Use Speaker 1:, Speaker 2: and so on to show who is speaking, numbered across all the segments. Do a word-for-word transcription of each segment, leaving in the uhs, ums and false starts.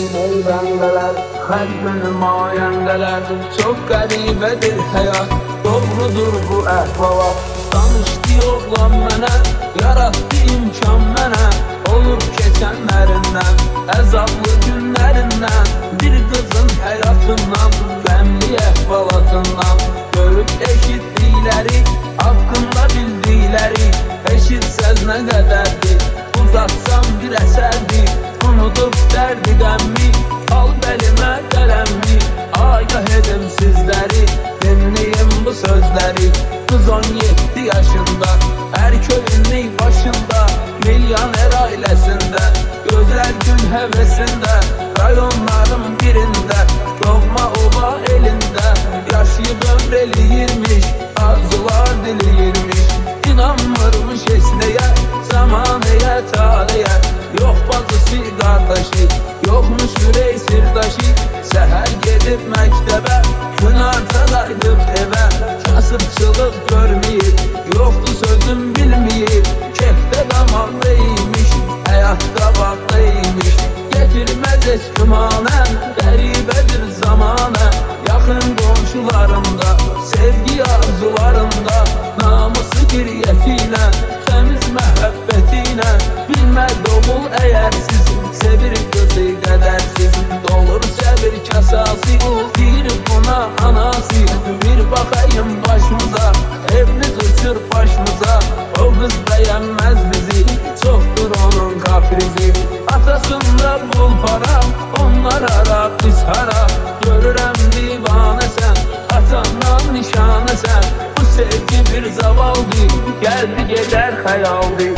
Speaker 1: meyvəndeler, xəlq nümayəndələr. Çox qəribədir həyat, doğrudur bu əhvalat. Danışdı oğlan mənə, yarattı imkan mənə. Olub keçənlərindən, əzablı günlərindən, bir qızın həyatından, qəmli əhvalatından. Görüb eşitdikləri, haqqında bildikləri, eşitsəz nə qədərdir, uzatsam bir əsərdir. Unudub dərdi qəmmi, al bəlimə qələmmi. Agah edim sizləri, dinləyin bu sözləri. Qız on yeddi yaşında, hər köyünlük başında, milyoner ailəsində, gözəl gün həvəsində, rayonların birində, doğma ova elində, yaşayıb ömr eləyirmiş, arzular diləyirmiş. İnanmırmış heç nəyə, zamanəyə, taleyə, yox bacısı, qardaşı, yoxmuş ürək sirdaşı. Səhər gedib məktəbə, gün arta qayıdıb evə, kasıbçılıq görməyib, yoxdur sözüm bilməyib. Kefdə qamallı imiş, həyatda bağlı imiş, getirməz heç gümanə, qəribədir zamanə. Yaxın qonşularında, sevgi arzularında, namusu qiriyyətinə, təmiz məhəbbətinə, bilməz oğul əyərsiz, sevir qızı qədərsiz. Dolur səbir kasası, deyir buna anası, bir baxayım başımıza, evimiz uçur başımıza. O qız bəyənməz bizi, çoxdur onun kaprizi. Atasında bul para, onlar hara, biz hara. Görürəm divanəsən, atandan nişanəsən. Bu sevgi bir zavaldır, gəldi gedər xəyaldır.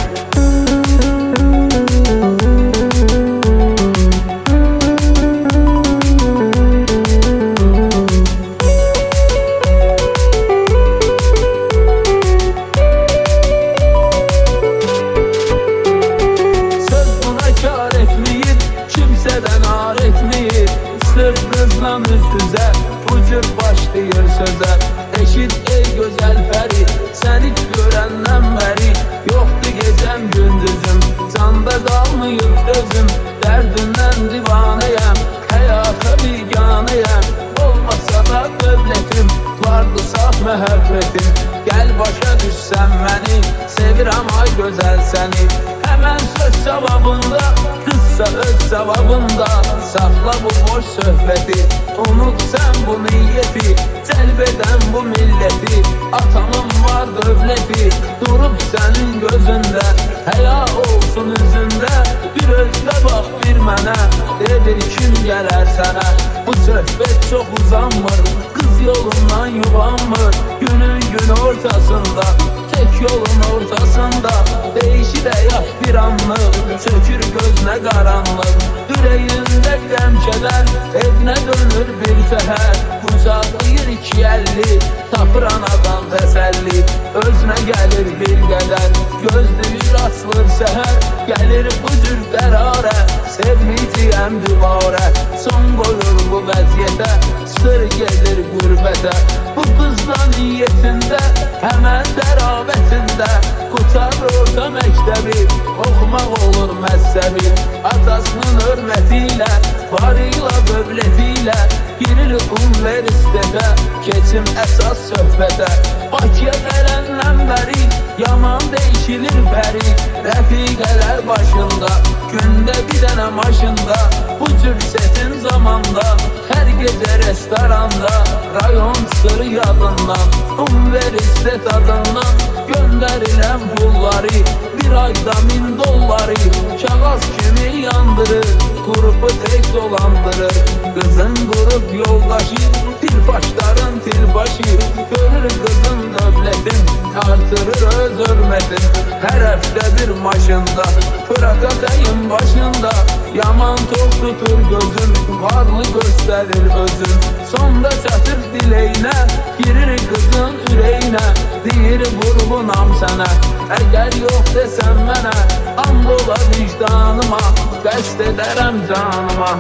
Speaker 1: Qızla üz-üzə, bu cür başlayır sözə. Eşit ey gözəl pəri, səni görəndən bəri, yoxdur gecəm gündüzüm, canda qalmayıb dözüm. Dərdindən divanəyəm, həyata biganəyəm, olmasa da dövlətim, vardı saf məhəbbətim. Gəl başa düşsən məni, sevirəm ay gözəl səni. Həmən söz cavabında, qızsa öz cavabında, saxla bu boş söhbəti, unut sən bu niyyəti, cəlb edən bu milləti. Atamın var dövləti, durub sənin gözündə, həya olsun üzündə. Bir özdə bax bir mənə, edir kim gələr sənə. Bu söhbət çox uzanmır, qız yolundan yubanmır. Günün gün ortasında, tek yolun ortasında, değişir həyat bir anlıq, çökür gözünə qaranlıq. Ürəyində qəm kədər, evinə dönür bir səhər, qucaqlayır iki əlli, tapır anadan təsəlli. Özünə gəlir bir qədər, gözləyir açılır səhər, gəlir bu cür qərarə, sevməyəcəyəm dübarə. Son qoyur bu vəziyyətə, sır gedir qürbətə. Bu qızla niyyətində, həmən təravətində, qutarır orta məktəbi, oxumaq olur məzsəbi. Atasının hörmətilə, varıyla dövlətilə, girir universitetə, keçim əsas söhbətə. Bakıya gələndən bəri, yaman değişilir bəri, rəfiqələr başında, gündə bir dənə maşında. Bu cür setin zamanda, hər gecə restoranda, rayon sırrı yadından, universitet adından göndərilən pulları, bir ayda min dolları, kağız kimi yandırır, qrupu tek dolandırır. Qızın qrup yoldaşı, tilbaşların tilbaşı, görür qızın dövlətin, artırır öz hörmətin. Hər həftə bir maşında, fırakatayın başında, yaman tok tutur gözün, varlı göstərir özün. Sonda çatır dileyinə, girir qızın ürəyinə, deyir vurğunam sənə. Əgər yox desən mənə, and ola vicdanıma, qəsd edərəm canıma.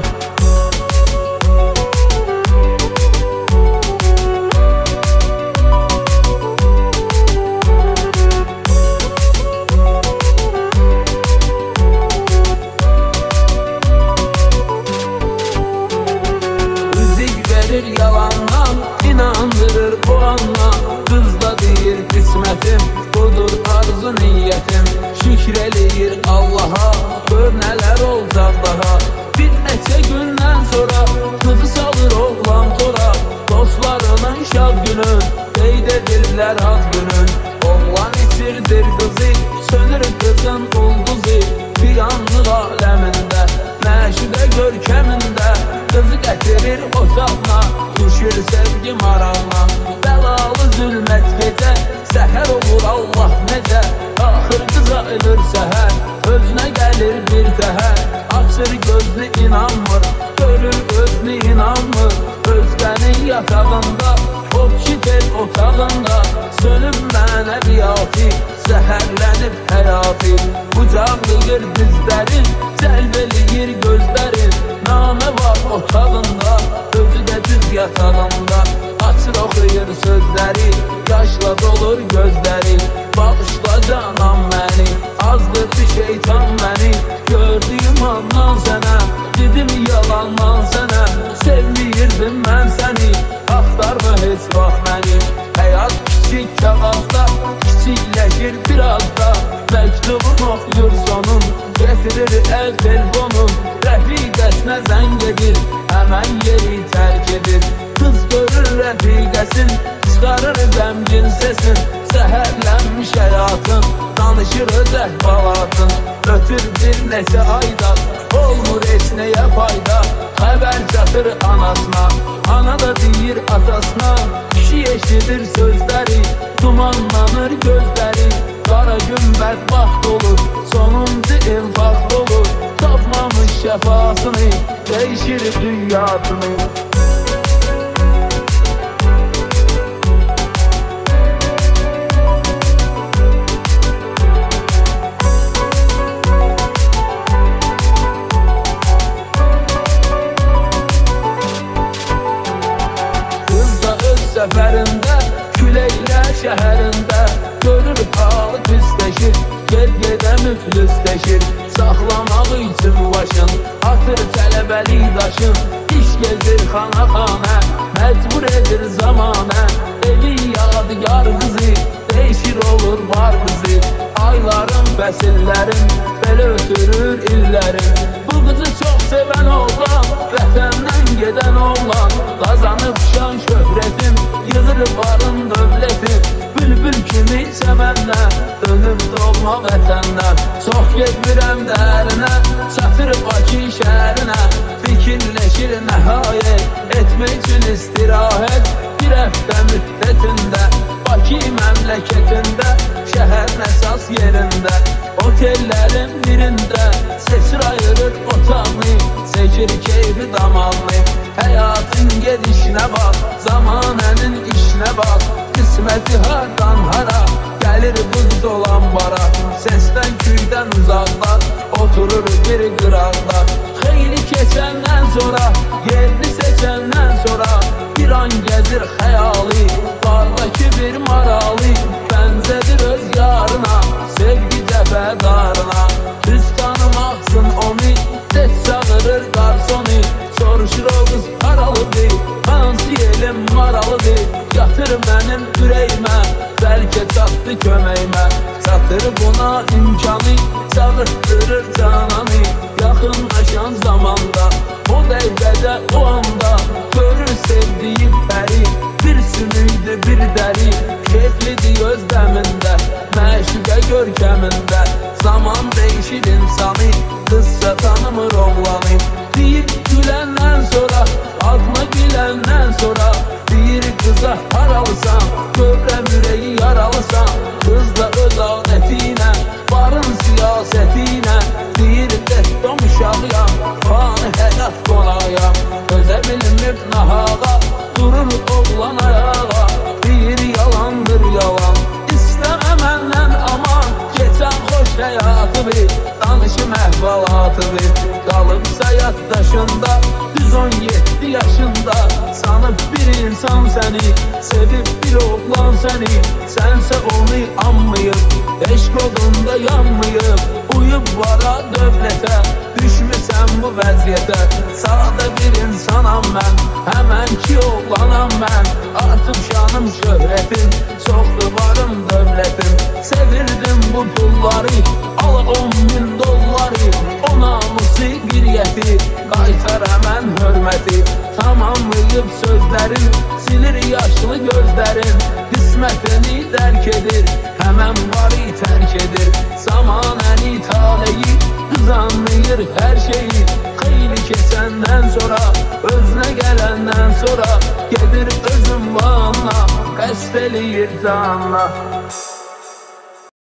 Speaker 1: görkəmində qızı gətirir otağına, düşür sevgi marağına. Bəlalı zülmət gecə, səhər olur Allah necə, axır qıza ölür səhər, özünə gəlir bir təhər. Açır gözlü inanmır, görür özünü inanmır, özgənin yatağında, o ki tel otağında, sönüb mənəviyyatı, zəhərlənib həyatı. Bucaqlayır dizlərin, cəlb eləyir gözlərin, namə var otağında, özü də düz yatağında. Açır oxuyur sözləri, yaşla dolur gözləri. Bağışla canam məni, azdırdı şeytan məni, gördüyüm andan sənə, dedim yalandan sənə, sevmiyirdim mən səni, axtarma heç vaxt məni. Həyat kiçik kağızda, kiçikləşir biraz da, məktubun oxuyur sonun, getirir əl telefonun, rəfiqəsinə zəng edir, həmən yeri tərk edir. Qız görür rəfiqəsin, çıxarır qəmgin sesin, zəhərlənmiş həyatın, danışır öz əhvalatın. Ötür bir neçə ayda, olmur heç nəyə fayda, xəbər çatır anasına, ana da deyir atasına. Kişi eşidir sözləri, dumanlanır gözləri, qara gün bədbaxt olur, sonuncu infarkt olur. Tapmamış şəfasını, dəyişir dünyasını. Səfərində, küləklə şəhərində, görür halı pisləşir, ged-gedə müflisləşir. Saxlamaq üçün başın, atır tələbəli daşın, iş gezir xana-xana, məcbur edir zamanə. Evi yadigar qızı, değişir olur var qızı, ayların, fəsillərin, belə ötürür illərin. Bu qızı çox sevən oğlan, vətəndən gedən oğlan, qazanıb şan şöhrətin, yığır varın dövlətin. Bülbül kimi səmənlə, dönüb doğma vətəndən. Çox getmirəm dərinə, çatır Bakı şəhərinə, fikirləşir nəhayət, etmək üçün istirahət. Bir həftə müddətində, Bakı məmləkətində, şəhərin əsas yerində, otellərin birində, seçir ayırır otağını, çəkir keyfi damalını. Həyatın gedişinə bax, zamanənin işinə bax, qisməti hardan hara, gəlir buz dolan bara. Səsdən kürdən uzaqlar, oturur bir qıraqda. Xeyli keçəndən sonra, yerini seçəndən sonra, bir an gəzir xəyali, bardakı bir maralı, bənzədir öz yarına, sevgi cəfədarına. Düz tanımaqsın onu, tez çağırır qarsonu, soruşur o qız haralıdır, hansı yelim maralıdır. Yatır mənim ürəyimə, bəlkə çatdı köməyimə, çatır buna imkanı, çağırtdırır cananı. Yaxınlaşan zamanda, o dəqiqədə, o anda, görür sevdiyi pəri, bir sümüydü bir dəri, keyflidir özləmində, məşuqə görkəmində. Zaman değişir insanı, qızsa tanımır oğlanı. Deyir güləndən sonra, adına biləndən sonra, deyir qıza haralısan, görürəm ürəyi yaralısan. Qız da öz adətinə, barın siyasətinə, deyir dəstəm uşağıyam, fani həyat qonağıyam. Özə bilmir nahağa, durur oğlan ayağa, deyir yalandır yalan. İstəmə məndən aman, keçən xoş həyatı bir, danışım əhvalatı bir. Qalıbsa yaddaşında, düz on yeddi yaşında, sanıb bir insan səni, sevib bir oğlan səni. Sənsə onu anmayıb, eşq odunda yanmayıb, uyub vara dövlətə, düşmüsən bu vəziyyətə. Sadə bir insanam mən, həmən ki oğlanam mən, artıb şanım şöhrətim, çoxdur varım dövlətim. Sevirdim bu pulları, al on min dolları, o namusi qiriyyəti, qaytar həmən hörməti. Tamamlayıb sözlərin, silir yaşlı gözlərin, qismətini dərk edir, həmən varı tərk edir. Zamanəni taleyi, qız anlayır hər şeyi, xeyli keçəndən sonra, özünə gələndən sonra gedir özün vanla, qəsd eləyir canla.